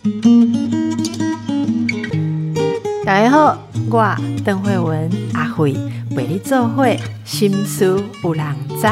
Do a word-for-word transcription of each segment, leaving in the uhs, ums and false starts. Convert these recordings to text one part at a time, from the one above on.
大家好，我邓惠文阿惠陪你做伙心事有人知。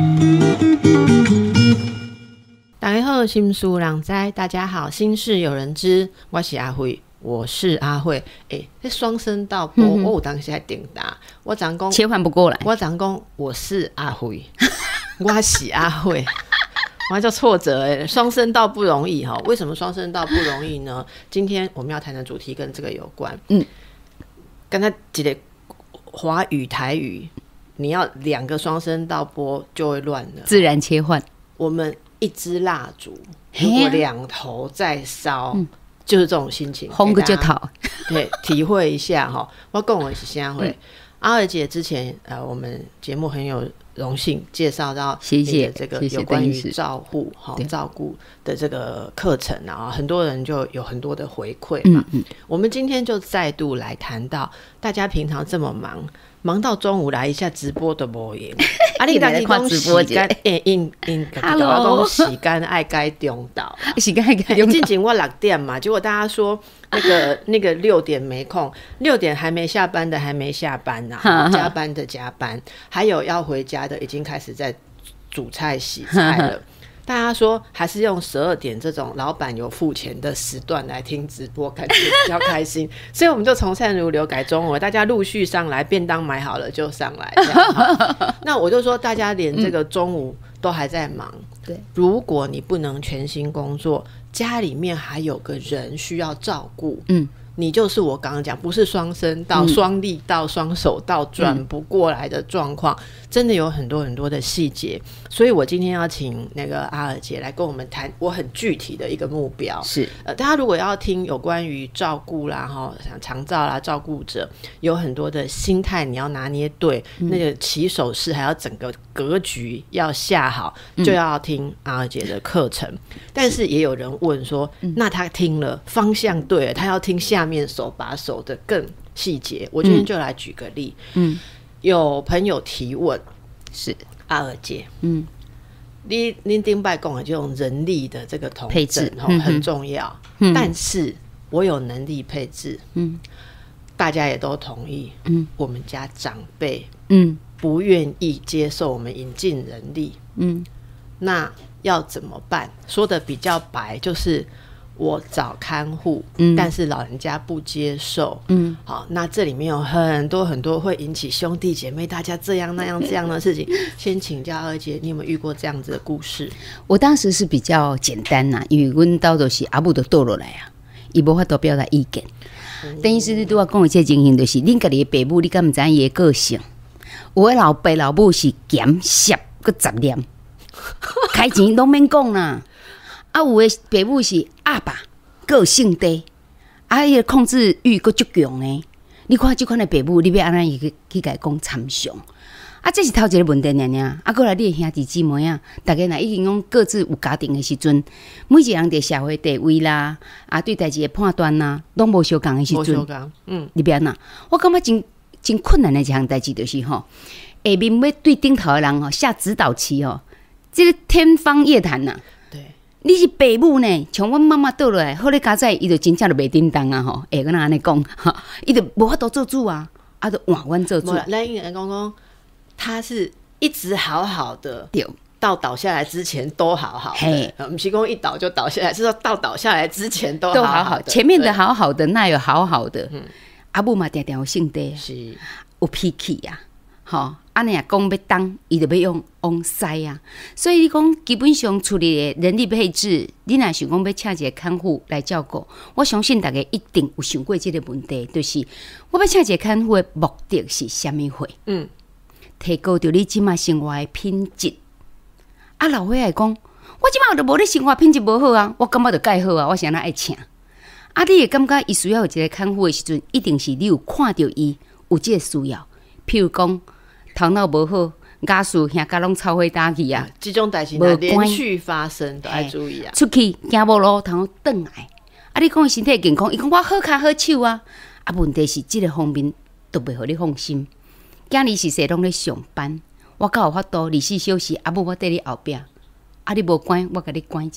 大家好，心事有人知，大家好，心事有人知，我是阿惠。我是阿慧，哎、欸，这双声道播，嗯、我有当时还顶答，我常讲切换不过来， 我常讲我是阿慧，我是阿慧，我叫挫折哎、欸，双声道不容易哈。为什么双声道不容易呢？今天我们要谈的主题跟这个有关。嗯，刚才几个华语台语，你要两个双声道播就会乱了， 自然切换。我们一支蜡烛，如果两头在烧。嗯，就是这种心情， 轰个就逃， 对，体会一下哈。我跟我是现在会，阿二姐之前呃，我们节目很有荣幸介绍到谢谢这个有关于照护哈照顾的这个课程啊，很多人就有很多的回馈嘛。嗯嗯，我们今天就再度来谈到，大家平常这么忙。忙到中午来一下直播都无用，啊！你当你讲时间，因因因，我讲时间爱该中到， 时间爱该中到。 进前我六点嘛，结果大家说那个那个六点没空，六点还没下班的还没下班呐、啊，加班的加班，还有要回家的已经开始在煮菜洗菜了。大家说还是用十二点这种老板有付钱的时段来听直播，感觉比较开心，所以我们就从善如流改中文，大家陆续上来，便当买好了就上来。那我就说，大家连这个中午都还在忙。对、嗯，如果你不能全心工作，家里面还有个人需要照顾，嗯。你就是我刚刚讲，不是双声道、双力道、双手道转不过来的状况、嗯，真的有很多很多的细节。所以我今天要请那个阿尔姐来跟我们谈我很具体的一个目标。是，呃，大家如果要听有关于照顾啦、哈长照啦、照顾者，有很多的心态你要拿捏对，嗯、那个起手式还要整个格局要下好，嗯、就要听阿尔姐的课程。但是也有人问说，那他听了方向对了，他要听下面手把手的更细节。我今天就来举个例，嗯，有朋友提问，是阿尔姐，嗯，你您顶摆讲的这种人力的这个统配置、 嗯、很重要、嗯，但是我有能力配置，嗯，大家也都同意，嗯，我们家长辈，嗯，不愿意接受我们引进人力，嗯，那要怎么办？说的比较白，就是我找看护、嗯，但是老人家不接受，嗯，好，那这里面有很多很多会引起兄弟姐妹大家这样那样这样的事情。先请教二姐，你有没有遇过这样子的故事？ 我当时是比较简单呐、啊，因为阮家就是阿母就倒落来啊，伊无法度表达意见。嗯、等于是你对我讲的这情形，就是恁家己的爸母，你敢唔知影伊的个性？有的老爸老母是咸涩个杂念。开钱都免讲啦，啊有的爸母是阿爸个性低，啊伊个控制欲佫足强的。你看这款的爸母，你要安怎去去甲伊讲参详？啊，这是头一个问题尔尔。啊，过来你的兄弟姊妹啊，大家若已经讲各自有家庭的时阵，每一个人伫社会地位啦，啊对代志的判断啦，拢无相共的时阵，嗯，你别哪？我感觉真真困难的一项代志就是吼，下面要对顶头的人吼下指导棋吼。这个天方夜谭呐、啊！对，你是爸母呢，像阮妈妈倒落来，好咧家在，伊就真正就袂叮当啊吼！会跟人安尼讲，伊就无法度做主啊，啊，就换阮做主。 咱应该讲讲，他是一直好好的，对，到倒下来之前都好好的，不是讲一倒就倒下来，是说到倒下来之前都好好的，都好好， 前面的好好的，那有好好的，嗯、阿母嘛，定定有性地，是有脾气呀、啊，吼。安尼啊，讲要当，伊就要用往西啊。所以你讲基本上处理的人力配置，你若想讲要请一个看护来照顾，我相信大家一定有想过这个问题，就是我要请一个看护的目的是什么货？嗯，提高着你即马生活的品质。啊，老伙仔讲，我即马就无咧生活品质无好啊，我感觉就介好啊，我是安那爱请。啊，你会感觉伊需要有一个看护的时阵，一定是你有看到伊有这个需要，譬如讲。头脑无好，家属兄家拢臭火打去啊！ 这种代志连续发生，都要注意啊！ 出去行无路，头转来。啊，你讲伊身体健康，伊讲我好脚好手啊！啊，问题是这个方面都袂互你放心。今日是说拢咧上班，我敢有法度二十四小时，啊，无我缀你后壁，啊，你无关，我甲你关一下。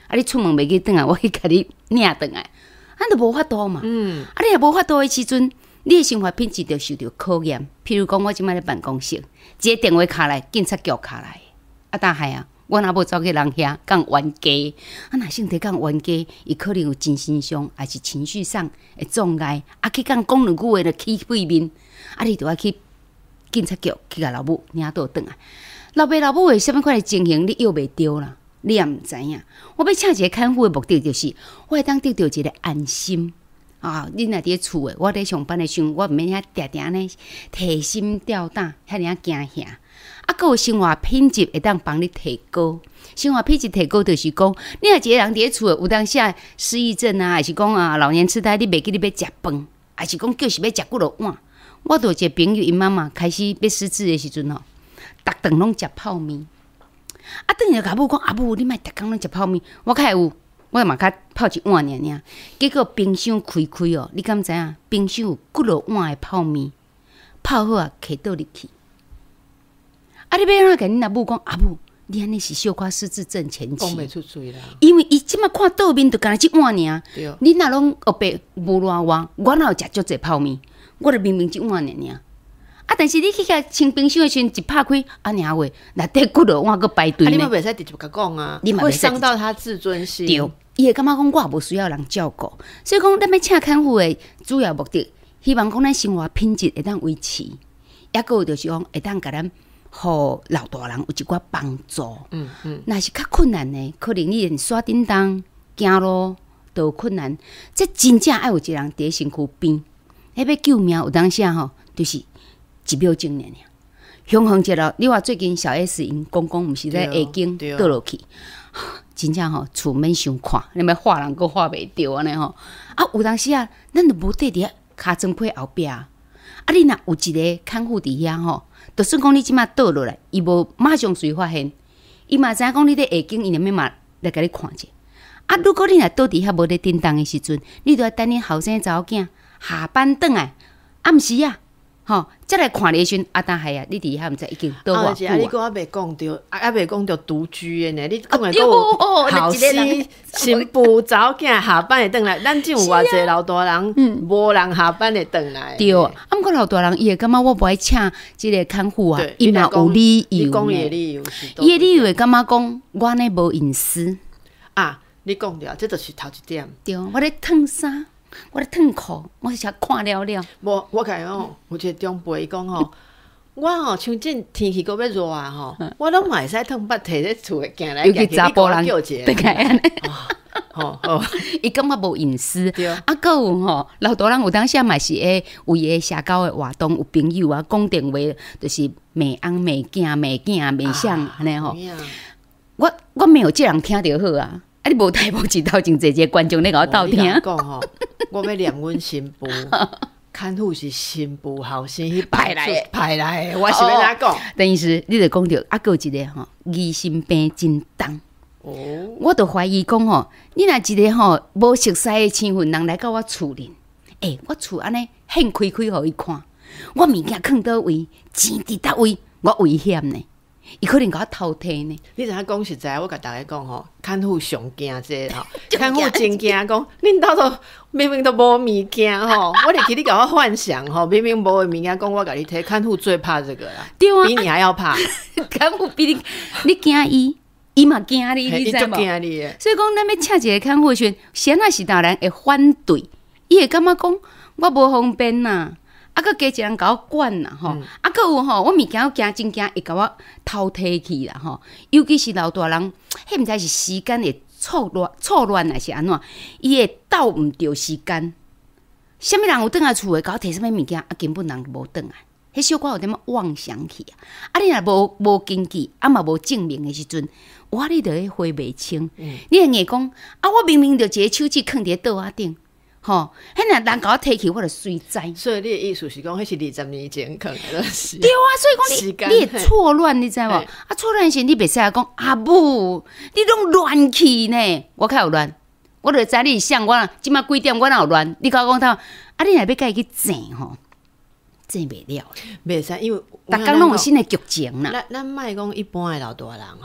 啊，你出门袂记转来，我去甲你领转来，咱就无法度嘛。嗯，啊，你也无法度的时阵，你的生活品质就受到考验。譬如讲，我即摆咧办公室，一个电话卡来，警察局卡来，啊，但系啊，我若无走去人遐讲冤家，啊，若性地讲冤家，伊可能有精神上还是情绪上的障碍，啊，去讲讲两句话就起肺面，啊，你就要去警察局去甲老母领倒转来。老爸老母的什么款的情形，你约袂着啦，你也毋知影。我要请一个看护的目的，就是我会当得到一个安心啊！你若伫厝的，我伫上班的时候，我毋免遐定定呢提心吊胆，遐尔惊吓。啊，佮有生活品质会当帮你提高。生活品质提高，就是讲，你若一个人伫厝的，有当时失忆症啊，还是讲啊老年痴呆，你袂记你要食饭，还是讲就是要食几落碗。我有一个朋友，因妈妈开始要失智的时阵吼。逐顿拢食泡面，啊！等于甲母讲，阿母，你莫逐工拢食泡面，我较有，我嘛较泡一碗尔尔。结果冰箱开开哦，你敢知影？冰箱有几落碗的泡面，泡好啊，摕倒入去。啊！你要安怎甲你阿母讲？阿母，你安尼是小可失智症前期， 讲袂出嘴啦。 因为伊即摆看倒面，就干那一碗尔。 对。 你若拢后白无偌碗，我哪有食足济泡面？我著明明一碗尔尔。啊！但是你去遐清冰箱的时阵，一拍开，啊娘话，内底骨落碗搁排队呢。 啊，你嘛袂使直接甲讲啊，会伤到他自尊心。 对，伊会感觉讲我也无需要人照顾，所以讲咱要请看护的主要目的，希望讲咱生活品质会当维持，也个就是讲会当甲咱互老大人有一寡帮助。嗯嗯。若是较困难的，可能你连刷叮当、行路都有困难，这真正爱有一个人伫身躯边，迄要救命有当时吼，就是。一秒钟尔尔，凶狠一咯！你话最近小 S 因公公毋是在下经倒落去，真正吼厝免伤看，你咪画人佫画袂着安尼吼。啊，有当时啊，咱就无缀伫骹床被后壁啊。啊，你若有一个看护伫遐吼，就算讲你即马倒落来，伊无马上随发现，伊嘛知影讲你伫下经，伊连免嘛来甲你看者。啊，如果你若倒伫遐无咧叮当的时阵，你就要等你后生查某囝下班转来，暗时啊。吼，再来看你时阵，啊，但系啊，你伫遐毋知已经倒偌久啊？ 啊，你讲啊袂讲着，啊，袂讲着独居的呢？你讲的都有后生、新妇、查某囝下班会转来，咱真有偌济老大人，无人下班会转来。 对，啊，毋过老大人伊会感觉我无爱请即个看护啊，伊若有理由呢？伊的理由会感觉讲我安尼无隐私啊？你讲着，这就是头一点。 对，我咧烫衫。我咧烫裤，我是看了了。 无，我甲伊讲，有一个长辈讲吼，我吼像这天气搁要热啊吼，我拢嘛会使烫捌摕咧厝诶行来行去，你甲我叫一个。吼吼， 伊感觉无隐私。啊，搁有吼，老大人有当时嘛是会有伊诶社交诶活动，有朋友啊讲电话，就是骂翁、骂囝、骂囝、骂相安尼吼。我我没有这人听着好啊。啊！你无台无一头前坐一个观众咧，甲我斗听。 我讲吼，我要念阮新妇，看护是新妇后生去派来派来的，我是要哪讲？ 等于是你著讲着，啊，搁一个吼，疑心病真重。哦，我著怀疑讲吼，你若一个吼无熟悉的青云人来到我厝里，诶、欸，我厝安尼现开开互伊看，我物件囥倒位，钱伫倒位，我危险呢。伊可能甲我偷摕呢。 你知影讲实在，我甲大家讲吼，看护上惊这吼，看护真惊讲，恁兜都明明都无物件吼，我入去你甲我幻想吼，明明无的物件，讲我甲你摕，看护最怕这个啦， 对啊， 比你还要怕。 看护比你，你惊伊，伊嘛惊你，你知无？所以讲，咱要请一个看护时，先啊是当然会反对，伊会感觉讲我无方便呐。啊，佮加一人甲我管啦吼，嗯、啊，佮有吼，我物件我惊真惊会甲我偷摕去啦吼。尤其是老大人，迄毋知是时间会错乱错乱还是安怎，伊会斗毋着时间。啥物人有倒来厝诶，甲我摕啥物物件，啊，根本人无倒来。迄小可有点妄想去啊。啊，你若无无根据，啊嘛无证明诶时阵，我你着会回袂清。嗯、你会硬讲啊，我明明着一个手指囥伫倒仔顶。吼，迄若人甲我提起，我就随知。 所以你的意思是讲，迄是二十年前可能的事。 对啊，所以讲你你会错乱，你知无？啊，错乱时你袂使讲阿母，你拢乱去呢？我较有乱，我就知你想我即摆几点，我哪有乱？你甲我讲到，啊，你若要甲伊去整吼，整袂了。 袂使，因为逐工拢有新的剧情啦。 咱咱莫讲一般的老大人吼，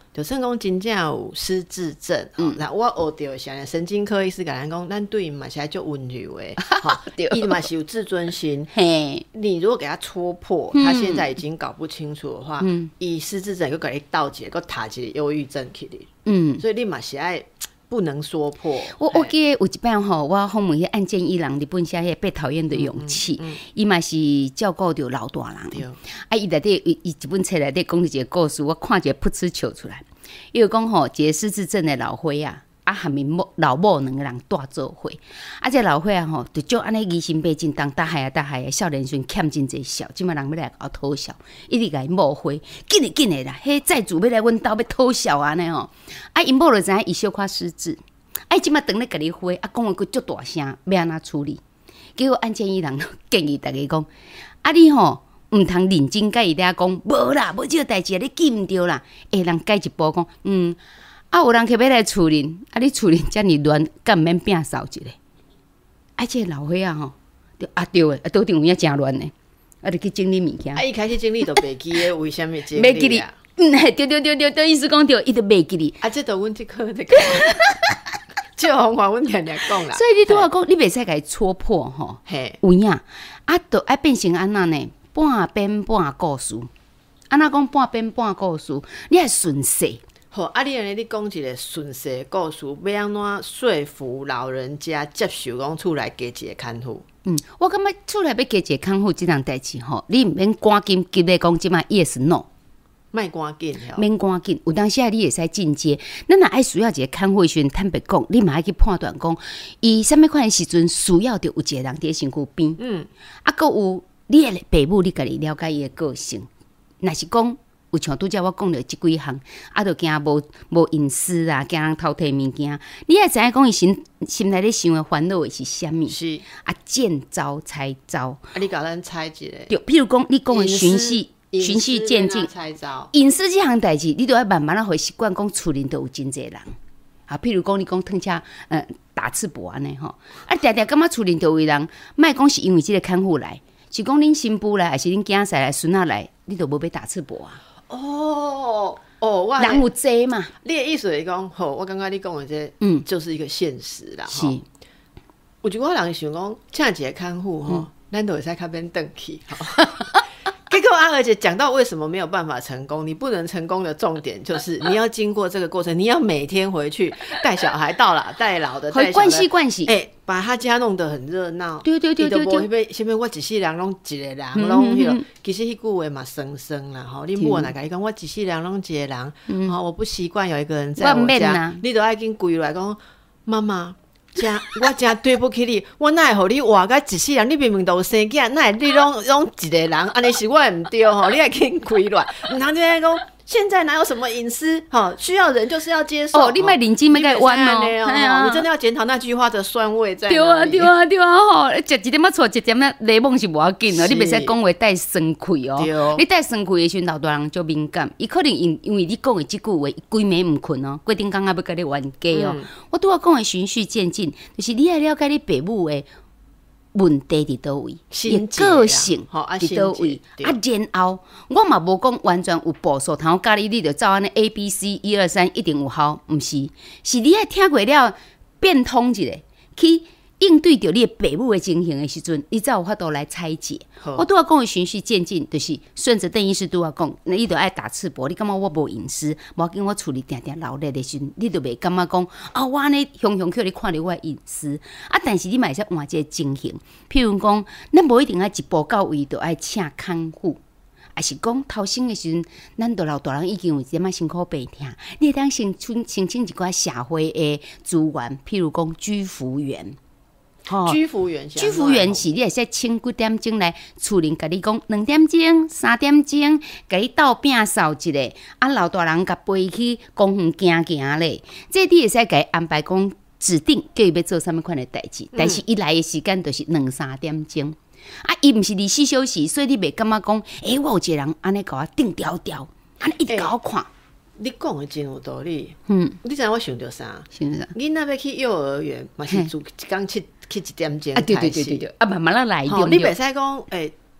就算讲真正有失智症，嗯，那我学到啥呢？神经科医师甲咱讲，咱对伊嘛是就温柔诶，对，伊嘛是有自尊心。嘿，你如果给他戳破，嗯、他现在已经搞不清楚的话，嗯，以失智症又给他倒一个，又塔一个忧郁症起嚟，嗯，所以你嘛是爱不能说破。 我我记得有一摆吼，我访问迄岸见一郎日本写迄被讨厌的勇气，伊嘛、嗯嗯、是照顾着老大人。啊，伊内底伊伊一本册内底讲一个故事，我看一个噗嗤笑出来。伊就讲吼，一个失智症的老伙啊，啊含面某老某两个人大做伙，啊这老伙啊吼，就叫安尼疑心病真重，打害啊打害啊，少年时欠真济笑，即摆人要来甲我讨笑，一直甲伊抹花，紧诶紧诶啦，迄债主要来阮兜要讨笑安尼吼，啊因某就知影伊小可失智，啊伊即摆等咧甲你花，啊讲话佫足大声，要安怎处理？结果案件伊人建议大家讲，啊你吼。毋通认真甲伊俩讲，无啦，无即个代志，你记毋着啦。诶，人改一步讲，嗯，啊，有人去要来厝恁，啊，你厝恁遮尔乱，敢毋免摒扫一下？啊，即、這個老伙啊吼，啊对诶，啊桌顶有影真乱诶，啊，就去整理物件。 啊，一开始整理都袂记诶，为虾米整理啊？ 袂记哩，嗯，对对对对对，意思讲对，伊就袂记哩。 啊，这都阮即课在讲，这方法阮常常讲啦。 所以你拄仔讲，你袂使甲伊戳破吼，嘿，有影，啊，就爱变成安那呢？半编半故事，安那讲半编半故事，你爱顺势。 好，啊，你安尼你讲一个顺势的故事，要安怎说服老人家接受讲厝内加一个看护？ 嗯，我感觉厝内要加一个看护这档代志吼，你毋免赶紧急咧讲即摆 yes no， 莫赶紧， 免赶紧。有当时啊，你会使进阶。咱若爱需要一个看护的时阵，坦白讲，你嘛爱去判断讲，伊啥物款的时阵需要着有一个人伫身躯边。嗯，啊，佮有。你的爸母，你家己了解伊的个性。若是讲有像拄则我讲的即几项，啊，就惊无无隐私啊，惊人偷摕物件。你也知影讲伊心心内咧想的烦恼的是啥物？是啊，见招拆招。 啊，你甲咱猜一个。 对，譬如讲，你讲的循序循序渐进，隐私即项代志，你都要慢慢啊，会习惯讲厝里都有真济人。啊，譬如讲，你讲汤车呃打赤膊安尼吼，啊，定定感觉厝里都有人，莫讲是因为即个看护来。是讲恁新妇来，还是恁囝婿来、孙仔来，你都无要打赤膊啊？ 哦哦，我人有济嘛？ 你的意思是讲，吼，我感觉你讲的这，嗯，就是一个现实啦。是，有一个人想讲，请一个看护吼，咱都会使较免转去。结果啊，而且讲到为什么没有办法成功，你不能成功的重点就是你要经过这个过程，你要每天回去带小孩到老带老的，带关系关系， 哎，把他家弄得很热闹。对对对对对， 对。前面我一世人拢一个人，拢迄个，其实迄句话嘛生生啦吼。你母啊，甲伊讲，我一世人拢一个人，吼，我不习惯有一个人在我家，你都爱紧跪来讲，妈妈。真我真对不起你，我哪会互你活甲一世人？你明明都有生囝，哪会你拢拢一个人？安尼是我毋对吼，你爱紧跪落。毋通就爱讲，现在哪有什么隐私？哈，需要人就是要接受。 哦，你莫认真要甲伊弯哦， 哎呀，你真的要检讨那句话的酸味在哪里。 对啊，对啊，对啊，吼，食一点仔错，一点仔雷蒙是无要紧哦，你袂使讲话带生气哦。你带生气的时阵，老大人就敏感，伊可能因因为你讲的即句话，规暝毋困哦，规定刚刚要甲你冤家哦。我拄仔讲的循序渐进，就是你要了解你爸母的问题伫倒位，伊个性伫倒位，啊，然后我嘛无讲完全有步数，通我教你，你就照安尼 A B C 一二三一定有效，毋是，是你爱听过了变通一下，去应对着你爸母的情形的时阵，你才有法度来拆解。我拄仔讲的循序渐进，就是顺着邓医师拄仔讲，那你就爱打赤膊，你感觉我无隐私，无要紧，我厝里定定闹热的时阵，你就袂感觉讲啊，我安尼雄雄叫你看到我的隐私啊。但是你嘛会使换一个情形，譬如讲，咱无一定爱一步到位，就爱请看护。还是讲头先的时阵，咱都老大人已经有一点仔辛苦病痛，你会当先申申请一寡社会的资源，譬如讲居服员。 居服员， 居服员是你会使请几点钟来厝里，甲你讲两点钟、三点钟，甲你倒摒扫一下，啊，老大人甲陪去公园行行咧，这你会使甲伊安排讲指定叫伊要做啥物款的代志，但是伊来的时间就是两三点钟。啊，伊毋是二十四小时，所以你袂感觉讲，诶、欸，我有一个人安尼甲我定调调，安尼一直甲我看。欸、 你讲的真有道理。嗯，你知影我想到啥？想到啥？囡仔要去幼儿园，嘛是住一工七去一点钟啊，对对对对对，啊，慢慢来来。 吼，你袂使讲，诶、欸，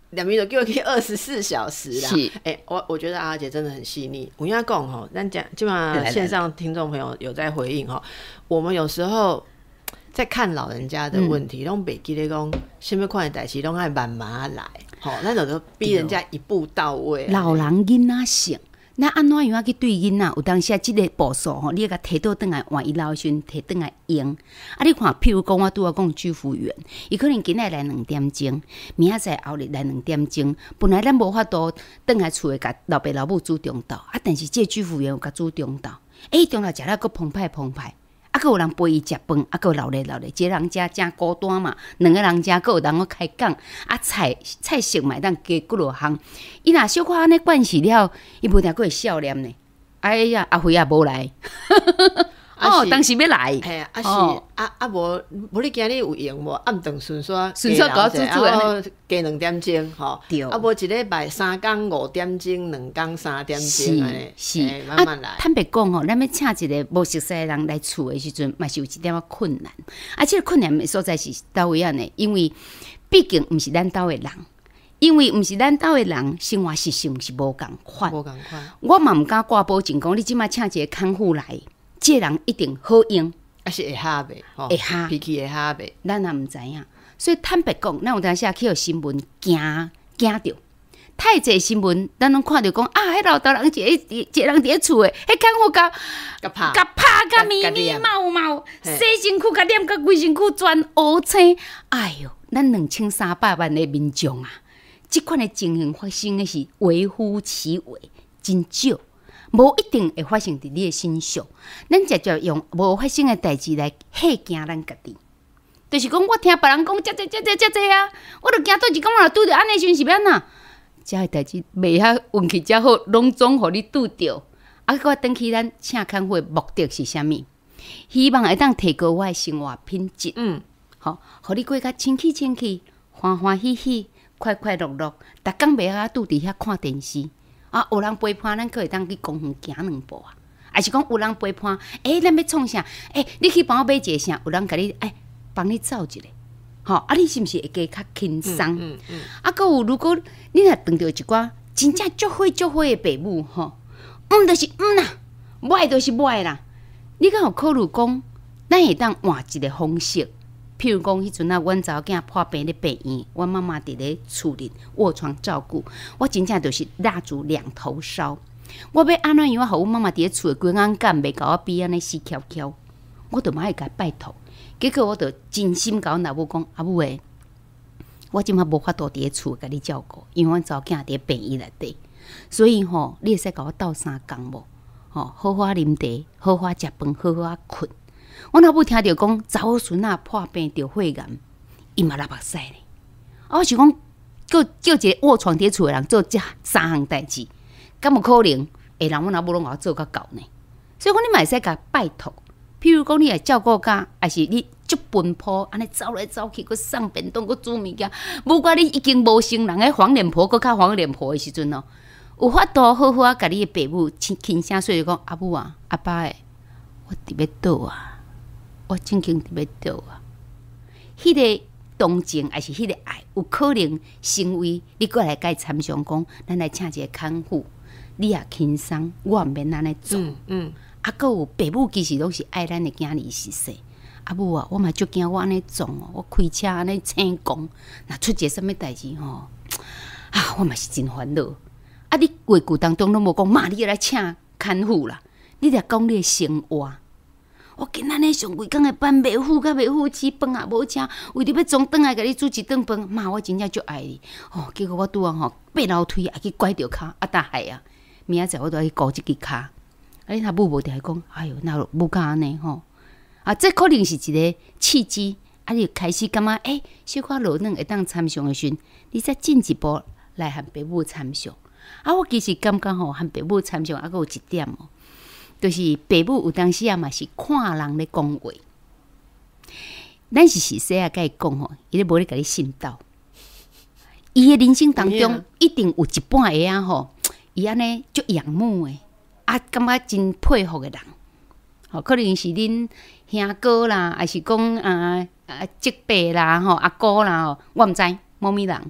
两米就叫我去二十四小时啦。 是， 哎、欸，我我觉得阿姐真的很细腻。我跟他讲吼，咱讲基本上线上听众朋友有在回应哈，我们有时候在看老人家的问题，拢袂记得讲什么款的代志，拢爱慢慢来。好，那有的逼人家一步到位。 老人囡仔性。那安怎样去对囡仔？有当时啊，即个步数吼，你甲摕倒转来换伊老时阵摕倒来用。啊，你看，譬如讲，我拄仔讲居服员，伊可能今仔来两点钟，明仔载后日来两点钟。本来咱无法度倒来厝诶，甲老爸老母煮中昼，啊，但是这居服员有甲煮中昼，诶、欸，中昼食了佫澎湃澎湃。啊，佫有人陪伊食饭，啊，佫有留咧留咧，一个人食真孤单嘛，两个人食，佫有人个开讲，啊，菜菜色嘛，当加几落项。伊若小可安尼惯势了，伊无定佫会笑脸呢。哎呀，阿辉也无来，哦，当时要来， 嘿，啊是，啊啊无无你今日有闲无？暗顿顺刷， 顺刷搞煮煮啊，加两点钟吼， 对， 啊无一礼拜三工五点钟，两工三点钟安尼， 是， 慢慢来。 啊、坦白讲吼，咱要请一个无熟悉的人来厝的时阵，嘛是有一点仔困难。啊，这个困难的所在是倒位啊呢？因为毕竟毋是咱兜的人，因为毋是咱兜的人，生活习性是无共款。 无共款。 我嘛毋敢挂保证讲，你即马请一个看护来。这个人一定好用， 还是会哈袂？ 会哈， 脾气会哈袂？ 咱也毋知影。所以坦白讲，咱有当时啊去互新闻惊惊着，太济新闻，咱拢看着讲啊，迄老大人一个一个人伫咧厝诶，迄看护甲甲拍甲拍甲咪咪毛毛，洗身躯甲黏甲规身躯全乌青。哎哟，咱两千三百万的民众啊，即款的情形发生的是微乎其微，真少。无一定会发生伫你的身上，咱直接用无发生的代志来吓惊咱家己。就是讲，我听别人讲，遮遮遮遮遮遮啊，我著惊倒一讲若拄着安尼时阵是安怎？遮个代志袂遐运气遮好，拢总互你拄着。啊，我转去咱请看护的目的是啥物？希望会当提高我的生活品质。嗯，好，互你过较清气清气，欢欢喜喜，快快乐乐，逐工袂遐拄伫遐看电视。啊，有人陪伴，咱可会当去公园行两步啊。还是讲有人陪伴，诶、欸，咱要创啥？诶、欸，你去帮我买一个啥？有人甲你，诶，帮你走一个，吼、啊，你是毋是会加较轻松？嗯嗯嗯、啊，佮有如果你若碰到一寡真正足火足火的爸母，吼，嗯，就是嗯啦，歹就是歹啦。你敢有考虑讲，咱会当换一个方式？譬如讲，迄阵啊，阮查某囝破病咧病院，阮妈妈伫咧厝里卧床照顾，我真正就是蜡烛两头烧。我要安怎样互阮妈妈伫咧厝规安干，袂甲我比安尼死翘翘，我著嘛爱甲拜托。结果我著真心甲阮老母讲，阿母诶，我即马无法度伫咧厝甲你照顾，因为阮查某囝伫咧病院内底，所以吼，你会使甲我斗三工无？吼，好好啉茶，好好食饭，好好困。我老母听到讲查某孙仔破病得肺癌，伊嘛流目屎咧。我想讲，叫叫一个卧床伫厝诶人做这三项代志，敢有可能会让阮老母拢甲我做甲到呢？所以讲你嘛会使甲拜托，譬如讲你会照顾家，还是你足奔波，安尼走来走去，佮送便当，佮煮物件。不过你已经无成人诶黄脸婆，佮较黄脸婆诶时阵哦，有法度好好啊，甲你诶爸母轻轻声说就讲阿母啊，阿爸诶，我伫要倒啊。我正经伫要倒啊！迄、那个同情还是迄个爱，有可能成为你过来甲伊参详讲，咱来请一个看护，你也轻松，我毋免安尼做。嗯，嗯啊，佮有爸母其实拢是爱咱的囝儿实世。阿母啊，我嘛足惊我安尼撞哦，我开车安尼醒光，若出一个什么代志吼，啊，我嘛是真烦恼。啊，你话句当中拢无讲，妈，你来请看护啦，你着讲你的生活。我今仔日上规工的班，袂赴甲袂赴吃饭也无吃，为着要装转来甲你煮一顿饭，妈，我真正足爱你。哦，结果我拄啊吼爬楼梯也去拐着骹，啊，大海啊！明仔载我都要去顾即支骹。啊，你他母无定讲，哎哟，那母甲安尼吼，啊，这可能是一个契机，啊，你就开始感觉，诶、欸，小可落软会当参详的时阵，你再进一步来和爸母参详。啊，我其实感觉吼，和爸母参详，啊，佫有一点哦。就是爸母有当时啊嘛是看人咧讲话，咱是是细啊甲伊讲吼，伊咧无咧甲你信道。伊诶人生当中一定有一半个啊吼，伊安尼足仰慕诶，啊感觉真佩服诶人。吼，可能是恁兄哥啦，还是讲啊啊叔伯啦吼，阿哥啦吼，我毋知某物人。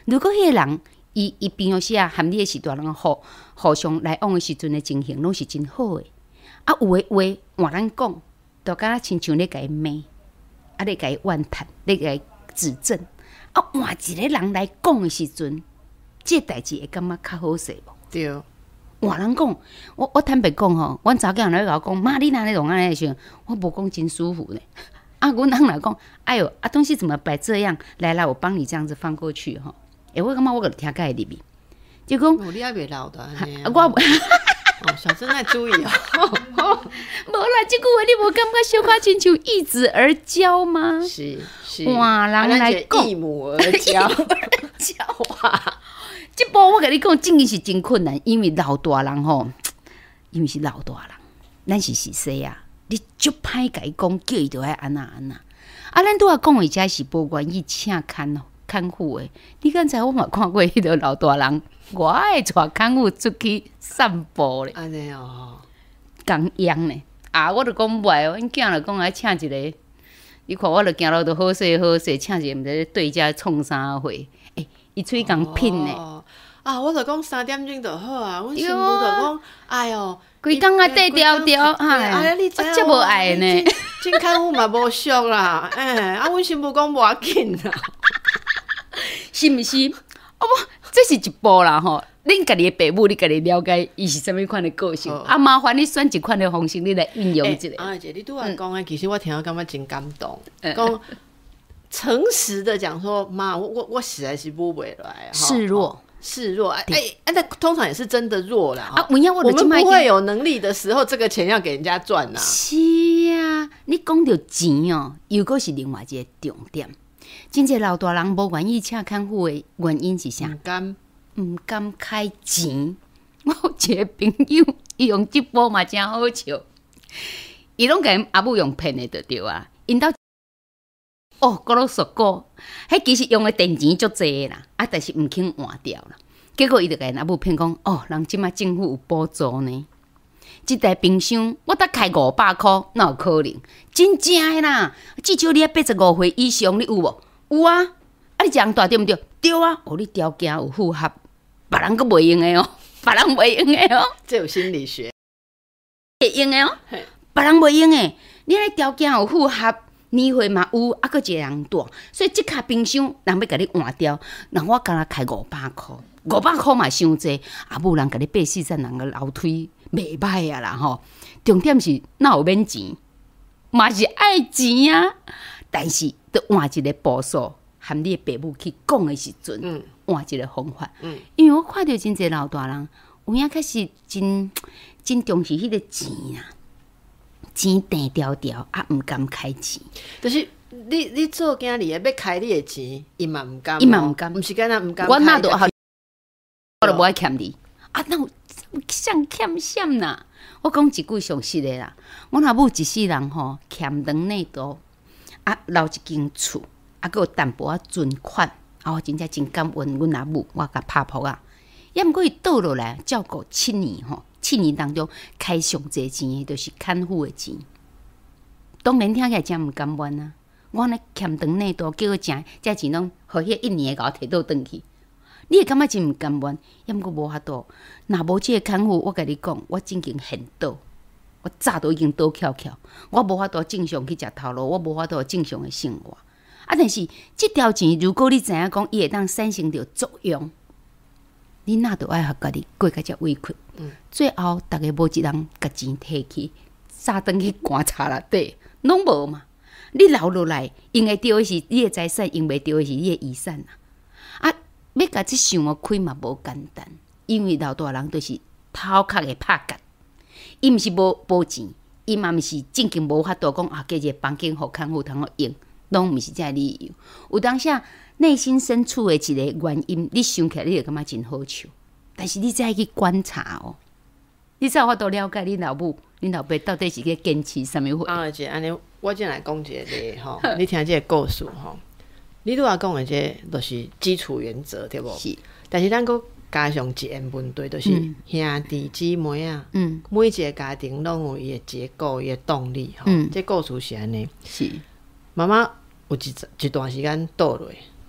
如果迄个人伊伊平常时啊，含你的时大人互互相来往的时阵的情形，拢是真好诶。啊，有诶话换咱讲，就敢若亲像咧甲伊骂，啊咧甲伊怨叹，咧甲伊指正。啊，换一个人来讲的时阵，这代志会感觉较好势无？ 对。 换人讲，我我坦白讲吼，阮查囝人来甲我讲，妈，你哪里弄安尼时，我无讲真舒服咧。啊，阮人来讲，哎呦，啊东西怎么摆这样？来来，我帮你这样子放过去吼。诶、欸，我感觉我个听介入去，就讲， 哦，你还袂老的安尼啊，我。 哦，小珍爱注意哦。 无啦，这句话你无感觉小可亲像易子而教吗？ 是是， 换人来讲， 一母而教， 教哇！这步我甲你讲，真的是真困难，因为老大人吼，因为是老大人，咱是是细啊，你足歹甲伊讲，叫伊就爱安那安那。啊，咱拄仔讲的遮是无愿意请看看护的。你刚才我嘛看过迄个老大人，我爱带看护出去散步咧。 安尼哦， 讲样呢？啊，我就讲袂哦，因囝就讲爱请一个。你看我就行路都好势好势，请一个毋知对遮创啥货。诶、欸，伊喙共品呢。 哦啊，我就讲三点钟就好啊，阮媳妇就讲，哎哟， 规工啊缀调调，哎， 你我真无爱呢。 真看护嘛无俗啦，哎，啊，阮媳妇讲无要紧啦， 是毋是？哦不，这是一步啦吼。恁家己的父母，你家己了解伊是啥物款的个性，哦、啊麻烦你选一款的方式，你来运用一下。 啊、欸，姐，你拄仔讲诶，其实我听到感觉真感动，讲诚实的讲说，妈，我我我实在是补不来， 示弱。 示弱，哎哎，那通常也是真的弱了啊！ 我我们不会有能力的时候，这个钱要给人家赚呐。 是啊，你讲到钱哦，又搁是另外一个重点。真侪老大人无愿意请看护的原因是啥？ 唔甘， 唔甘开钱。我有一个朋友，伊用这波嘛真好笑，伊拢甲因阿母用骗的就对啊，因兜。哦，我拢说过，迄其实用的电钱足济啦，啊，但是毋肯换掉啦。结果伊就甲因阿母骗讲，哦，人即马政府有补助呢，一台冰箱我得开五百箍，哪有可能？真正的啦，至少你要八十五岁以上，你有无？有啊，啊，你这样大对毋对？对啊，哦，你条件有符合，别人佫袂用的哦，别人袂用的哦， 这有心理学， 会用的哦，别人袂用的，你迄条件有符合。年岁嘛有，啊，搁一个人大，所以即卡冰箱人要甲你换掉，人我敢若开五百箍，五百箍嘛伤济，啊，无人甲你八四十人个楼梯袂歹啊啦吼。重点是哪有免钱，嘛是爱钱啊，但是得换一个步数，含你的父母去讲的时阵，嗯，换一个方法，嗯，因为我看到真侪老大人，有影确实真真重视迄个钱啊。钱定条条啊，毋甘开钱， 就是你你做囝儿要开你的钱，伊嘛毋甘， 伊嘛毋甘， 毋是干那毋甘。 我那都好，我都无爱欠你啊，那有像欠啥呐？我讲一句详实的啦，我若母一世人吼，欠两内多啊，留一间厝，啊，佮有淡薄仔存款，啊，我真正真感恩阮阿母，我甲拍扑啊，也毋过伊倒落来照顾七年吼。七年当中开上侪钱的，就是看护的钱。当然听起来真毋甘愿啊！我呢欠长内多，叫我钱，这钱拢互迄一年的甲我摕倒转去。你会感觉真毋甘愿，也毋过无法度。若无即个看护，我甲你讲，我真经现倒，我早都已经倒翘翘，我无法度正常去食头路，我无法度正常的生活。啊，但是即条钱，如果你知影讲，伊会当产生着作用。你哪都爱互家己过甲遮委屈，嗯、最后逐个无一人甲钱摕去，撒转去棺材内底，拢无嘛。你留落来，用会着的是你的财产，用袂着的是你的遗产啊！啊，要甲即想要开嘛无简单，因为老大人就是头壳会拍结，伊毋是无无钱，伊嘛毋是正经无法度讲啊，加一个房间互看护通好用，拢毋是这理由。有当下。内心深处的一个原因，你想起来你就感觉真好笑，但是你再去观察哦，你才有法度了解你老母、你老爸到底是去坚持什么货。 啊，姐，安尼我先来讲一个吼，你听这个故事吼，你拄仔讲的这就是基础原则对无？是。但是咱佫加上一个问题，就是兄弟姊妹啊，嗯，每一个家庭拢有伊的结构、伊的动力吼。嗯，这故事是安尼。是。妈妈有一一段时间倒落。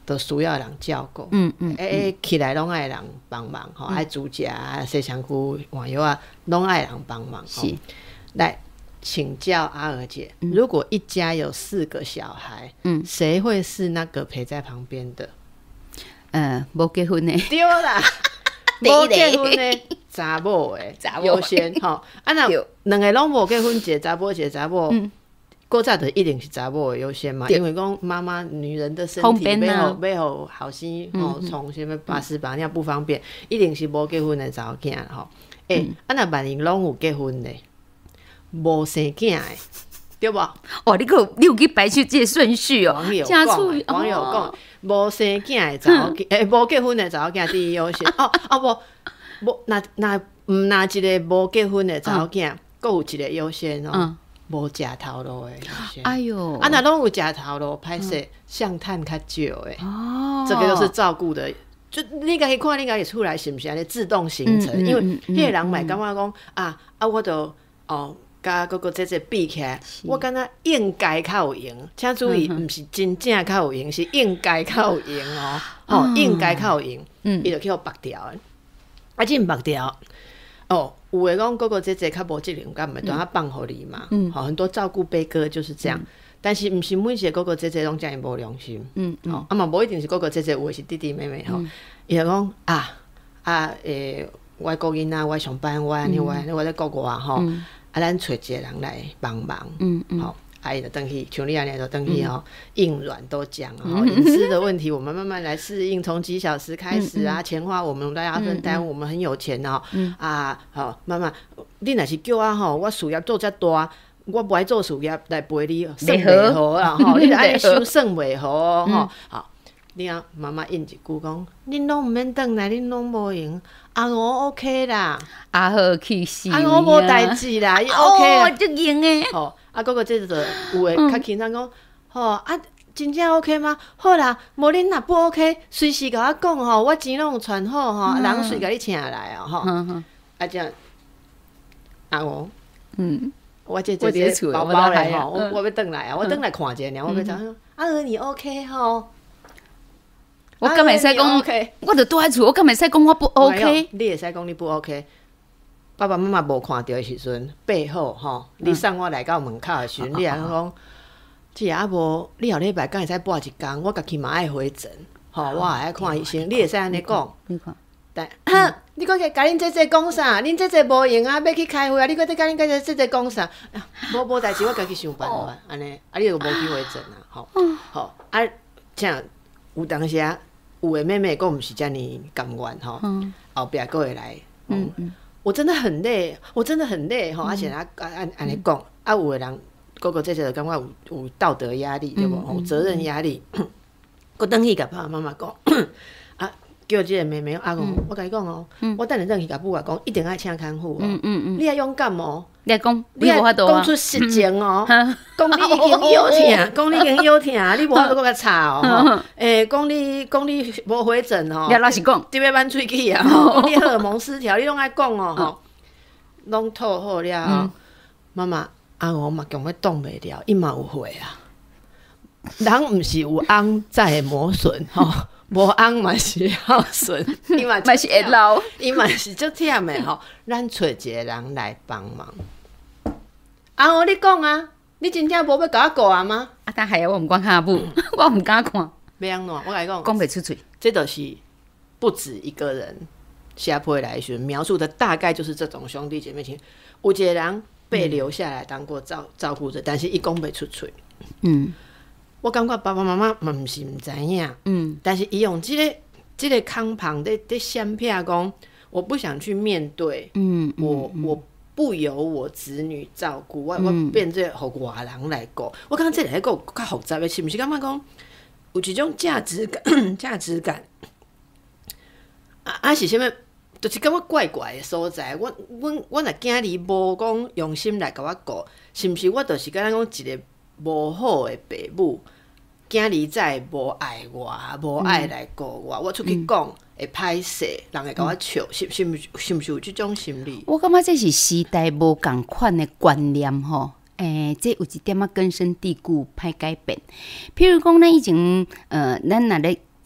都需要人照顾， 嗯嗯， 诶、欸、起来拢爱人帮忙吼，爱煮食啊、洗身躯、换药啊，拢爱人帮忙。是，来请教阿娥姐，嗯、如果一家有四个小孩，嗯，谁会是那个陪在旁边的？ 呃，无结婚的， 对啦，无结婚的查某的优先吼。啊，那两个拢无结婚，一个查某，一个查某。嗯，古早就一定是查某的优先嘛，因为讲妈妈女人的身体没有没有好生吼，从什么把屎把尿不方便，一定是无结婚的查某囝吼。诶、欸，啊那万一拢有结婚的，无生囝的，对不？ 哦，你有你有去排出这个顺序哦。 网友讲，网友讲，无生囝的查某囝，诶，无结婚的查某囝第一优先。哦哦无无，那那毋那一个无结婚的查某囝，搁有一个优先哦。无食头路的，哎呦，啊，那拢有食头路，歹势相探较少的，哦，这个就是照顾的，就你可以看，你可以出来是不是安尼自动形成？嗯嗯嗯、因为迄个人咪感觉讲啊啊，我都哦，甲哥哥姐姐比起来，我感觉应该较有用，请注意，唔是真正较有用，是应该较有用哦，吼、哦，应该较有用，嗯，伊就去互拔掉的，啊，真拔掉。哦，有的讲哥哥姐姐较无责任感，咪当他放互你嘛。嗯，好，很多照顾悲歌就是这样。嗯、但是唔是每一个哥哥姐姐拢这样无良心。嗯嗯。哦，啊嘛无一定是哥哥姐姐，有的是弟弟妹妹吼。伊就讲啊啊诶，我顾囡仔，我上班，我安尼我我咧顾我吼。啊，咱找一个人来帮忙。嗯嗯。好。啊，伊就回去，像你安尼就回去吼，硬软都讲哦。隐私的问题，我们慢慢来适应，从几小时开始啊，钱花我们大家分担，我们很有钱哦。啊，好，慢慢，你若是叫我吼，我事业做遮大，我不爱做事业来陪你，算袂好啊吼，你爱想算袂好哦吼。好，你啊，妈妈应一句讲，恁拢毋免转来，恁拢无用，阿我 OK 啦， 阿好去死， 阿我无代志啦，伊 OK 啦， 足用诶。 吼。啊，哥哥姐姐就有诶，较轻松讲，吼啊，真正 OK 吗？好啦，无恁若不 OK，随时甲我讲吼，我钱拢有传好吼，人随甲你请来哦吼。啊，这样，啊我，嗯，我这这这包包嘞吼，我我要转来啊，我转来看者尔，我要讲，啊儿你 OK 吼？ 我敢会使讲 OK？我著住喺厝，我敢会使讲我不 OK？ 你会使讲你不 OK？爸爸妈妈无看到的时阵，背后吼，你送我来到门口的时阵，你还讲，姐啊无，你后礼拜敢会使拨一工，我家己嘛爱回诊，吼，我也爱看医生，你会使安尼讲。你看，但你讲甲恁姐姐讲啥？恁姐姐无用啊，要去开会啊，你搁在甲恁姐姐姐讲啥？无无代志，我家己想办法，安尼，啊，你就无去回诊啊，吼，吼，啊，这样有当时啊，有的妹妹讲毋是遮尔甘愿吼，后壁搁会来，嗯嗯。我真的很累，我真的很累吼，而且他按按你讲，啊，有的人哥哥姐姐就感觉有有道德压力，对无？有责任压力，我等去甲爸爸妈妈讲，啊，叫这个妹妹阿公，我甲你讲哦，我等下等去甲母啊讲，一定爱请看护哦，你要勇敢哦， 你来讲， 你要讲出实情哦，讲你已经腰疼，讲你已经腰疼，你无法度搁较差哦，诶，讲你讲你无回诊哦， 你老实讲， 特别挽喙齿啊，讲你荷尔蒙失调，你拢爱讲哦，吼，拢吐好了，妈妈阿我嘛强要挡袂了，伊嘛有血啊，人毋是有翁才会磨损吼。无翁嘛是孝顺，伊嘛嘛是会老， 伊嘛是足忝的吼。咱找一个人来帮忙。啊，我你讲啊，你真正无要甲我顾啊吗？ 啊，但系我毋敢看母，我毋敢看。 要安怎？我甲你讲， 讲袂出嘴。 这就是不止一个人下坡来询描述的，大概就是这种兄弟姐妹情。有一个人被留下来当过照照顾者，但是伊讲袂出嘴。嗯。我感觉爸爸妈妈嘛毋是毋知影，嗯，但是伊用即、這个即、這个空旁在在闪避讲，我不想去面对，嗯，我、嗯、我不由我子女照顾，我、嗯、我变做互外人来顾。我感觉这个个较复杂的，是毋是感觉讲有一种价值感，价值感，啊啊是啥物？就是感觉怪怪的所在。我阮我若囝儿无讲用心来甲我顾，是毋是我就是敢若讲一个无好的爸母，囝儿才无爱我，无爱来顾我。我出去讲会歹势，人会甲我笑，是是毋是毋是有即種心理？ 我感觉這是時代無共款的觀念吼。誒，這有一點仔根深蒂固，歹改變。譬如講，咱以前呃，咱若咧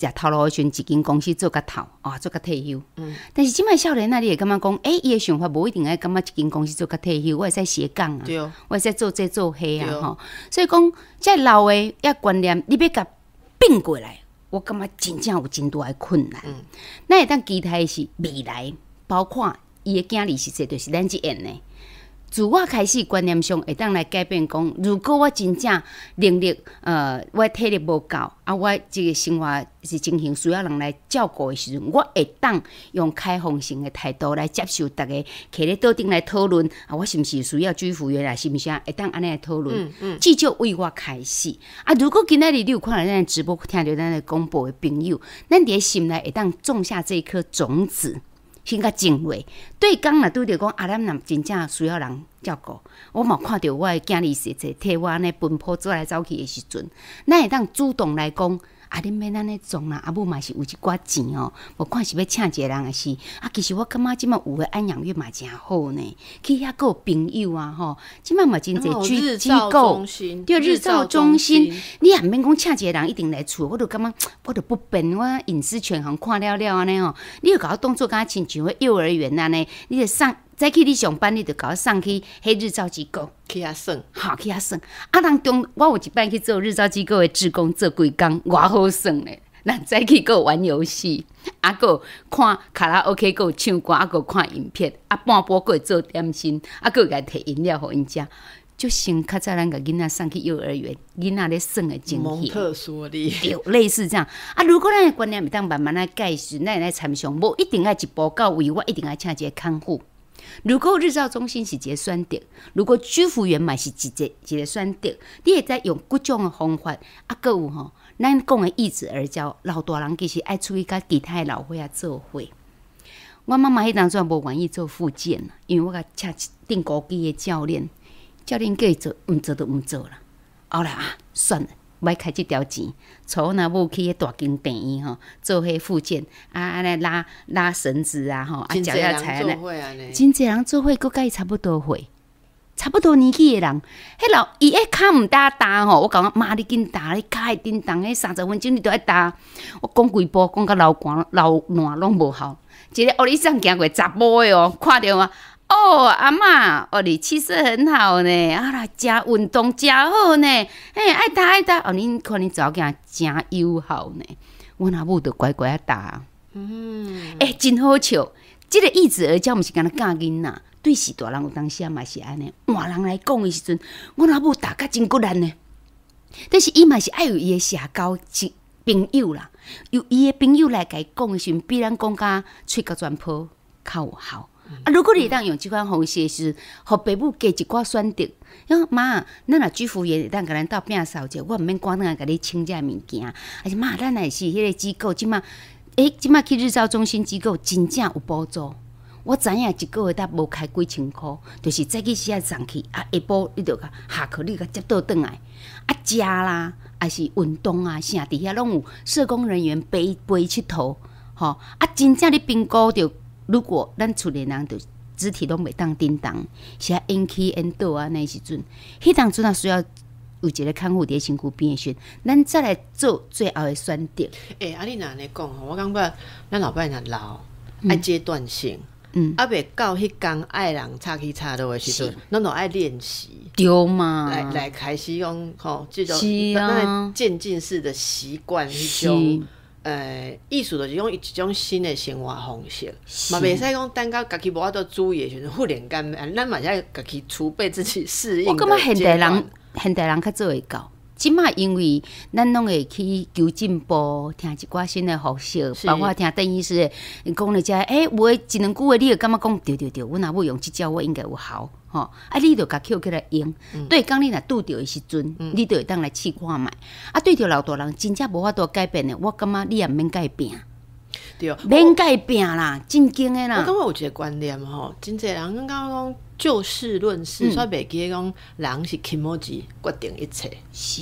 食头路的时阵，一间公司做甲头，啊，做甲退休。嗯，但是即摆少年啊，你会感觉讲，诶、欸，伊的想法无一定爱感觉一间公司做甲退休，我会使斜杠啊，我会使做这做迄啊，吼。所以讲，这老的遐观念，你要甲变过来，我感觉真正有真大的困难。嗯，咱会当期待的是未来，包括伊的囝儿是说，就是咱即样呢。自我开始观念上会当来改变讲，如果我真正能力，呃，我体力无够，啊，我这个生活是情形需要人来照顾的时阵，我会当用开放性的态度来接受大家徛咧桌顶来讨论，啊，我是毋是需要居服员啊？是毋是会当安尼来讨论？嗯嗯，至少为我开始。啊，如果今仔日你有看到咱的直播，听到咱的广播的朋友，咱伫心内会当种下这一颗种子。先甲种落，对讲若拄着讲啊，咱若真正需要人照顾，我嘛看到我的囝儿是在替我安尼奔波走来走去的时阵，咱会当主动来讲啊，恁免安尼做啦，啊母嘛是有一寡钱哦，无看是要请一个人也是啊。其实我感觉即马有诶安养院嘛真好呢，去遐个有朋友啊吼，即马嘛真侪居机构，对日照中心，你也免讲请一个人一定来厝，我就感觉我就不便，我隐私权好看了了安尼吼，你就甲我当作敢亲像迄幼儿园安尼，你就上。早起你上班，你就甲我送去迄日照机构去遐耍， 好去遐耍。啊，人中我有一摆去做日照机构的志工，做几工，偌好耍咧。咱早起个玩游戏，啊个看卡拉 OK， 个唱歌，啊个看影片，啊半晡个做点心，啊个甲摕饮料互因食。就先较早咱甲囡仔送去幼儿园，囡仔咧耍的经验， 蒙特梭利， 对，类似这样啊。如果咱的观念会当慢慢来改善，咱来参详，无一定要一步到位，我一定要请一个看护。如果日照中心是一个选择，如果居服员嘛是一个一个选择，你会再用各种的方法，啊，搁有吼，咱讲的易子而教，老大人其实爱出去甲其他的老伙仔做伙。我妈妈迄当阵无愿意做复健，因为我甲请定高机的教练，教练叫伊做，毋做就毋做啦。后来啊，算了。买开这条钱，带我母去迄大间病院吼，做迄复健啊，安尼拉拉绳子啊，吼，啊，脚下踩安真侪人做伙，佮甲伊差不多岁，差不多年纪的人，迄老伊迄骹毋搭搭吼，我讲妈你紧搭，你骹会叮当，迄三十分钟你都爱搭。我讲几步，讲到流汗流汗拢无效。一个屋里上行过查甫的哦，看到吗？哦，阿嬷，哦，你气色很好呢，啊啦，真运动真好呢，嘿，爱打爱打，哦，恁看恁查某囝真友好呢，阮阿母就乖乖啊打，嗯，诶、欸，真好笑，即、这个易子而教毋是干那教囡仔，对时大人有当时嘛是安尼，换人来讲的时阵，阮阿母打甲真骨力呢，但是伊嘛是爱有伊的社交朋友啦，有伊的朋友来甲伊讲的时阵，比咱讲甲喙角全破较有效。啊！如果你当用这款方式是，互爸母加一寡选择。讲妈，咱若居服员，当甲咱斗摒扫者，我毋免赶来甲你清这物件。而且妈，咱也是迄个机构，即马，诶、欸，即马去日照中心机构真正有补助。我知影一个月才无开几千箍，就是早起时啊送去，啊下晡你着甲下课你甲接倒转来，啊食啦，还是运动啊，啥伫遐拢有社工人员陪陪佚佗，吼啊真正你评估着。如果咱厝里人就肢体拢袂当叮当，是啊引起引导啊那时阵，迄当阵啊需要有一个看护伫身躯边的时，咱再来做最后的选择。 诶、欸，啊你若安尼讲吼，我感觉咱老爸若老，爱阶段性，嗯，啊袂到迄工爱人插起插落的时阵，咱就爱练习， 对嘛， 来来开始讲吼，这种是啊， 渐进式的习惯迄种。呃，艺术就是用一种新的生活方式，嘛袂使讲等到家己无法度注意的时阵，忽然间，咱嘛是要家己储备自己适应。 我感觉现代人，现代人较做会到。即马因为咱拢会去求进步，听一寡新的方式，包括听邓医师讲了遮，诶、欸，有诶一两句话，你就感觉讲对对对，阮若要用即招，我应该有效。吼，啊，你著甲捡起来用。嗯、对，当你若拄着的时阵，嗯、你著会当来试看觅。啊，对着老大人真正无法度改变的，我感觉你也免改变。 对， 免改变啦，正经的啦。 我感觉有一个观念吼，真侪人感觉讲就事论事，所以袂记讲人是 kimoji 决定一切。 是啊。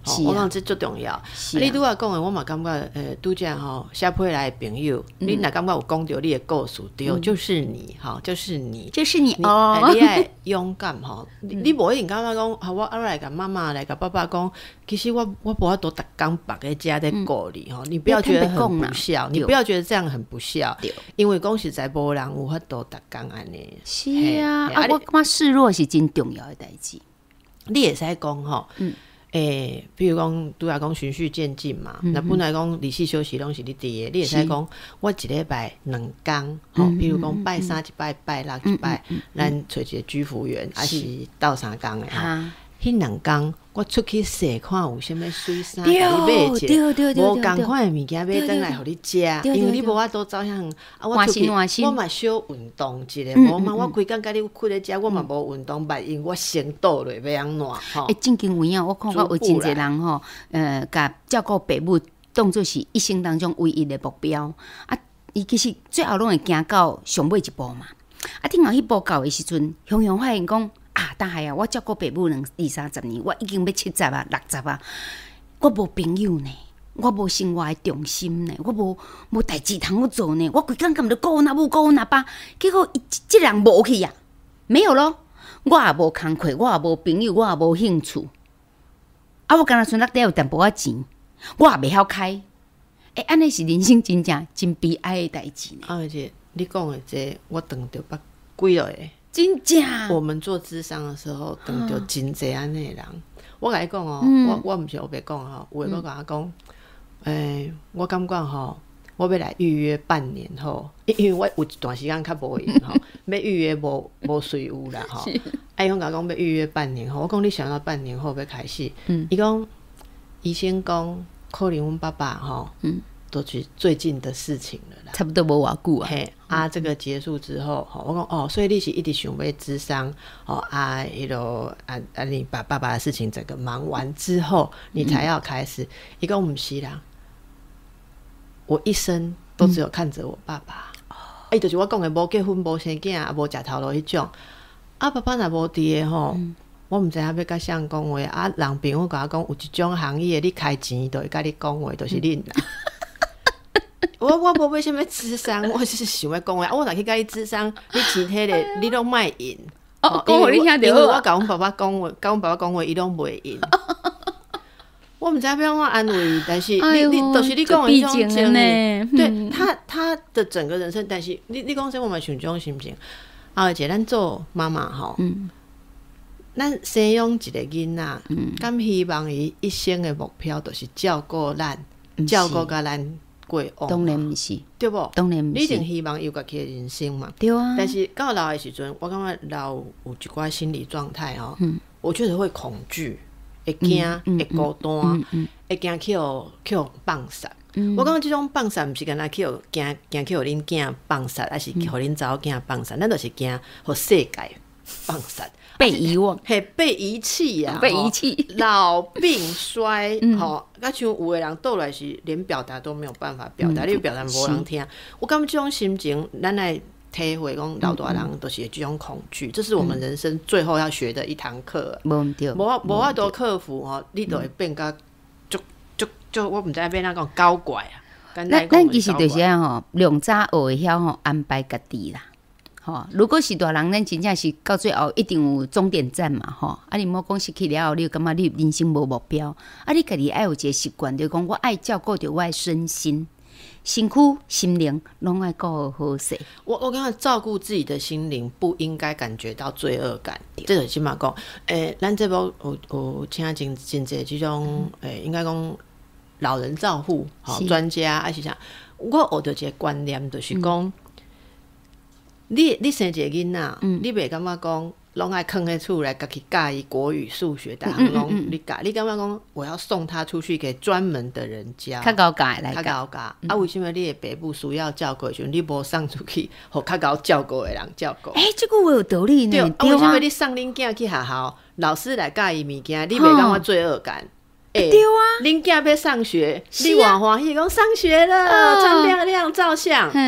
是啊， 我讲这最重要。 是啊， 你拄仔讲的，我嘛感觉，呃，拄则吼，写批来的朋友，嗯、你若感觉有讲到你的故事，对，嗯、就是你，哈，就是你， 就是你哦， 你要勇敢吼，你你无一定感觉讲，啊，我来甲妈妈来甲爸爸讲，其实我我无法度逐工白个家在顾你吼，你不要觉得很不孝，你不要觉得这样很不孝，因为讲实在无人有法度逐工安尼。 是啊，啊，我感觉示弱是真重要的代志。 你会使讲吼，嗯，诶、欸，比如讲拄仔讲循序渐进嘛，那、嗯、本来讲日式休息拢是你第一，你会使讲，我一礼拜两工，吼、嗯，比如讲拜三一拜，拜六一拜，咱、嗯、找一个居服员，还是斗三工的吼。迄两工我出去试看有啥物水衫，甲你买一个，无共款的物件买转来互你食，因为你无法度走向啊，我出去我嘛小运动一下，无嘛我规工甲你困咧食，我嘛无运动袂用，我先倒落要安怎吼？ 诶，正经有影，我看我有真侪人吼，呃，甲照顾爸母当作是一生当中唯一的目标啊，伊其实最后拢会行到上尾一步嘛。啊，顶后迄步到的时阵，雄雄发现讲。啊！但系啊，我照顾爸母两二三十年，我已经要七十啊、六十啊，我无朋友呢，我无生活的重心呢，我无无代志通做呢，我规工干毋着顾阮阿母、顾阮阿爸，结果即人无去啊，没有咯，我也无工课，我也无朋友，我也无兴趣，啊，我干那剩落底有淡薄仔钱，我也袂晓开，诶，安尼是人生真正真悲哀的代志呢。 啊，而且你讲的这，我等着捌几落个。 真正， 我们做諮商的时候，等到真侪安尼人。我甲你讲哦、喔嗯，我我毋是我别讲吼，有诶，我甲我讲，诶、欸，我感觉吼，我要来预约半年后，因为我有一段时间较无闲吼，要预约无无随有啦吼。哎，我甲我讲要预约半年后，我讲你想到半年后要开始，伊、嗯、讲医生讲，可能阮爸爸吼，嗯。都是最近的事情了啦， 差不多无偌久啊。 嘿啊，这个结束之后，吼、嗯，我讲哦，所以你是一直想要諮商，哦啊，迄落啊啊，你把爸爸的事情整个忙完之后，你才要开始。伊讲毋是啦，我一生都只有看着我爸爸。哎、嗯欸，就是我讲的，无结婚、无生囝、啊，无食头路迄种。啊，爸爸若无伫的吼。嗯，我毋知影要甲谁讲话啊，人朋友甲我讲有一种行业，你开钱就会甲你讲话，就是恁啦。嗯我我无为什么諮商，我就是想要讲话。我若去甲你諮商，你钱迄个你拢卖赢。 哦，讲话你听到。 因为我甲阮爸爸讲话，甲阮爸爸讲话，伊拢袂赢。我毋知要怎样安慰伊，但是你、哎、你就是你讲的迄种经历，对他他的整个人生，但是你你讲说我嘛想这种心情。啊，而且咱做妈妈吼，嗯，咱生养一个囡仔，嗯，敢希望伊一生的目标就是照顾咱，照顾甲咱。 当然不是， 对不？ 当然不是。 你一定希望有家己的人生嘛？ 对啊。 但是到老的时阵，我感觉老有一寡心理状态哦，嗯，我觉得会恐惧，会惊，嗯、会孤单，嗯嗯、会惊去互去互放杀。嗯、我感觉这种放杀，不是干那去互惊惊去互恁囝放杀，还是去互恁查某囝放杀？咱、嗯、就是惊互世界放杀。 被遗忘， 嘿，被遗弃呀、啊， 被遗弃， 老病衰，吼、嗯，啊，像有的人倒来是连表达都没有办法表达，嗯、你表达无人听。我感觉这种心情，咱来体会讲老大人都是这种恐惧、嗯，这是我们人生最后要学的一堂课。 无对， 无无法度克服吼，你就会变甲就就就我唔知变那种高怪啊。 咱咱其实就是啊吼，量早学会晓吼安排家己啦。吼，如果是大人，咱真正是到最后一定有终点站嘛，吼！啊，你莫讲失去了后，你感觉你人生无目标，啊，你家己爱有一个习惯，就是讲我爱照顾着我的身心、身躯、心灵，拢爱顾好好势。 我我感觉照顾自己的心灵，不应该感觉到罪恶感。这就起码讲，诶、欸，咱这部有有请真真侪这种，诶、欸，应该讲老人照护好专家，还是啥？我学到一个观念，就是讲。嗯你你生一个囡仔，嗯、你袂感觉讲，拢爱囥喺厝来，家己教伊国语、数学，逐项拢你教。你感觉讲，我要送他出去给专门的人教， 较高教来教，较高教。嗯、啊，为什么你的爸母需要照顾的时候，你无送出去，互较高照顾的人照顾？ 诶、欸，这句话有道理呢。 对，啊，为什么你送恁囝去学校，老师来教伊物件，你袂感觉罪恶感？ 欸、对啊， 恁囝要上学，你偌欢喜讲上学了，穿、哦、亮亮照相。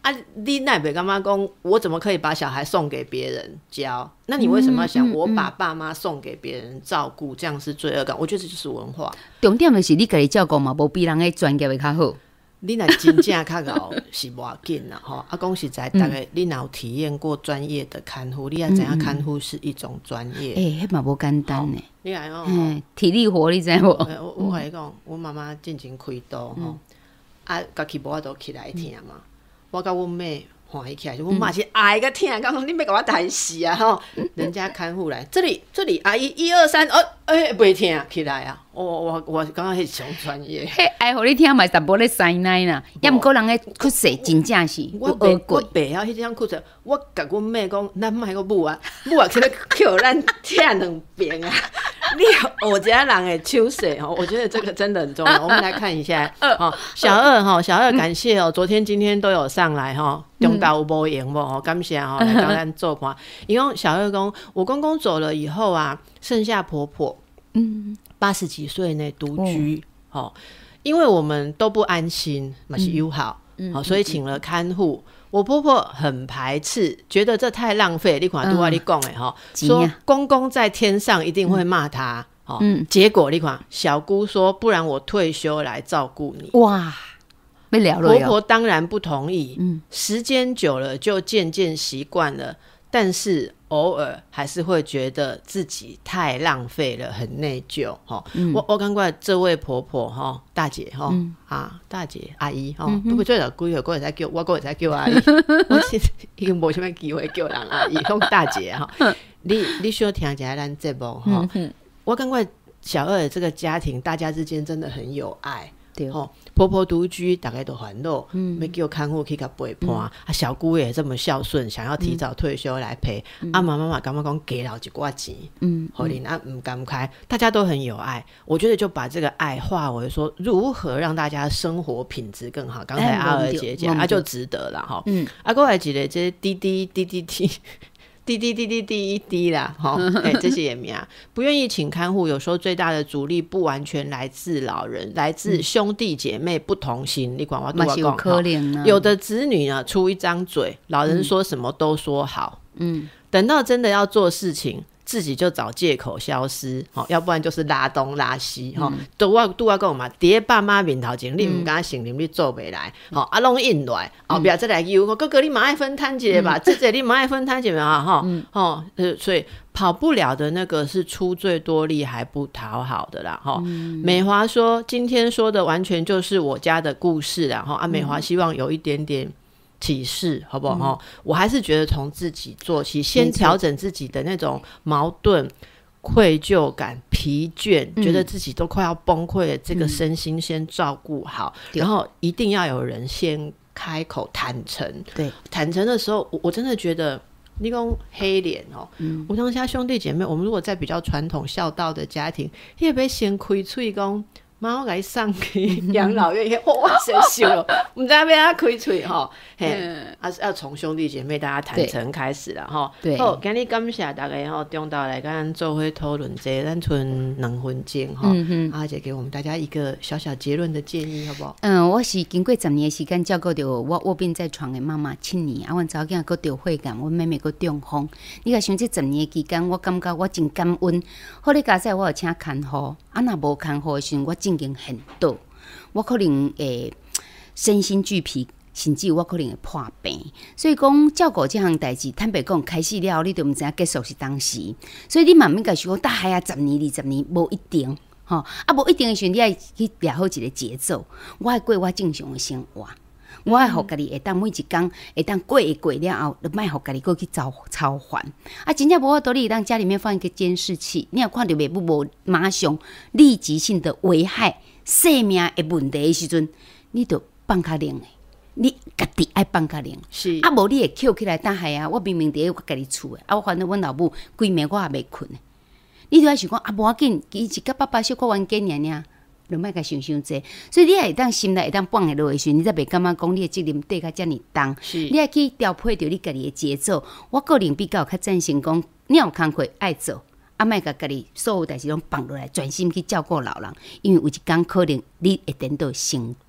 啊，你那别干嘛讲？我怎么可以把小孩送给别人教？那你为什么要想我把爸妈送给别人照顾？这样是罪恶感？我觉得这就是文化。 重点就是你自己照顾嘛，无比人的专业的较好。 你若真正较敖是无要紧啦吼。啊，讲实在，大概你若有体验过专业的看护，你也知影看护是一种专业。 诶、欸，迄嘛无简单呢。 你来哦， 体力活你知无？ 我我跟你讲，我妈妈进前开刀吼，嗯、啊，家己无法度起来疼嘛。嗯、我甲阮妹欢喜起来，阮妈是哀个疼，讲你别甲我抬死啊吼！人家看护来，这里这里阿姨一二三，哦，哎、欸，袂疼起来啊！我我我刚刚迄上专业， 迄爱互你听嘛，淡薄咧塞奶啦。也毋过人诶咳嗽真正是有学过。 我袂晓迄种咳嗽，我甲阮妹讲，咱莫个母啊，母啊，去咧叫咱疼两遍啊！你我家人诶手势吼，我觉得这个真的很重要。我们来看一下，哦，小二哈，小二感谢哦，昨天今天都有上来哈，中道有无闲无吼，感谢吼，来教咱做看。因为小二讲，我公公走了以后啊，剩下婆婆。嗯，八十几岁呢，独居，哦哦，因为我们都不安心，嘛是友好，嗯哦，所以请了看护。我婆婆很排斥，觉得这太浪费。你看，拄仔你讲的哈，嗯，说公公在天上一定会骂他，嗯哦嗯，结果你看，小姑说，不然我退休来照顾你。哇！婆婆当然不同意，嗯，时间久了就渐渐习惯了。但是偶尔还是会觉得自己太浪费了，很内疚，嗯，我我感觉这位婆婆大姐，嗯，啊大姐阿姨，都不最少几岁还会再叫我，还会再叫阿姨。我已经没什么机会叫人阿姨，讲大姐。你你需要听一下咱节目，嗯，我感觉小二这个家庭大家之间真的很有爱。对，哦，婆婆独居，大概都烦恼，嗯，要叫看护去甲陪伴，嗯，啊，小姑也这么孝顺，想要提早退休来陪，嗯，啊，妈妈妈感觉讲给了一寡钱，嗯，好哩，啊，唔甘开，大家都很有爱，我觉得就把这个爱化为说如何让大家生活品质更好。刚才阿娥姐讲，啊，就值得了哈，嗯，啊，过来一个这滴滴滴滴滴。滴滴滴滴滴一滴啦，哈，哎，这些也名不愿意请看护，有时候最大的阻力不完全来自老人，来自兄弟姐妹不同心。你管我多少可怜呢？有的子女呢出一张嘴，老人说什么都说好，嗯，等到真的要做事情，自己就找借口消失，哦，要不然就是拉东拉西，哈，嗯，都我都我讲嘛，伫爸妈面头前，你唔敢承认你做袂来，哦，啊，拢应来，后壁再来求，哥哥你嘛爱分摊一下吧，姐姐你嘛爱分摊一下嘛，哈，哦，所以跑不了的那个是出最多力还不讨好的啦，哈。美华说今天说的完全就是我家的故事啦，哈，啊，美华希望有一点点启示好不好，嗯，我还是觉得从自己做起，先调整自己的那种矛盾、愧疚感、疲倦，嗯，觉得自己都快要崩溃了，这个身心先照顾好，嗯，然后一定要有人先开口坦诚。对，坦诚的时候 我, 我真的觉得你讲黑脸哦，嗯，我当下兄弟姐妹，我们如果在比较传统孝道的家庭，也别先开嘴讲妈，我给你送去养老院，哇塞，羞了，我们在那边他开嘴哈，嘿，啊，要从兄弟姐妹大家坦诚开始了哈。对，好，今日感谢大家哈，中岛来跟咱做伙讨论这，咱剩两分钟哈，阿姐给我们大家一个小小结论的建议，好不好？ 嗯，我是经过十年的时间照顾到我卧病在床的妈妈七年，啊，阮查某囝佫得血癌，阮妹妹佫中风。你甲想这十年的期间，我感觉我真感恩。好咧，加上我有请看护，啊，若无看护的时阵，我真经很多，我可能会身心俱疲，甚至我可能会破病。所以讲照顾这项代志，坦白讲，开始了，你都毋知影结束是当时。所以你慢慢甲想讲，大海啊，十年、二十年，无一定，吼，啊，无一定的时候，你爱去抓好一个节奏。我爱过我正常的生活，我爱互家己会当每一天会当过会过了后，就莫互家己过去操操烦。啊，真正无法度，你当家里面放一个监视器，你若看到爸母无马上立即性的危害生命的问题的时阵，你就放较冷的，你家己爱放较冷。是啊，无你会捡起来打害啊！我明明伫我家己厝的，啊，我反正阮老母规暝我也袂困的，你就爱想讲啊，无要紧，伊是甲爸爸小可冤家尔尔。就莫甲想伤济，所以你会当心内会当放下落的时候，你才袂感觉讲你的责任缀甲遮尔重。你爱去调配着你家己的节奏。我个人比较较赞成讲，你有工课爱做，啊，莫甲家己所有代志拢放落来，专心去照顾老人，因为有一天可能你会等到升倒。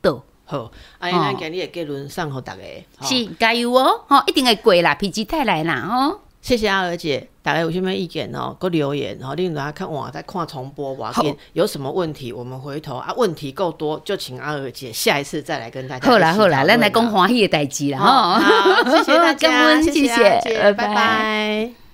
好，啊，咱今日的结论送给大家， 是加油哦，吼，一定会过啦，否极泰来啦，吼。 谢谢阿娥姐，大家有什么意见哦？给留言，然后另外看哇，再看重播，哇，有什么问题，我们回头啊，问题够多，就请阿娥姐下一次再来跟大家。 好啦好啦，咱来讲欢喜的代志啦，吼。 好，谢谢大家， 谢谢， 拜拜。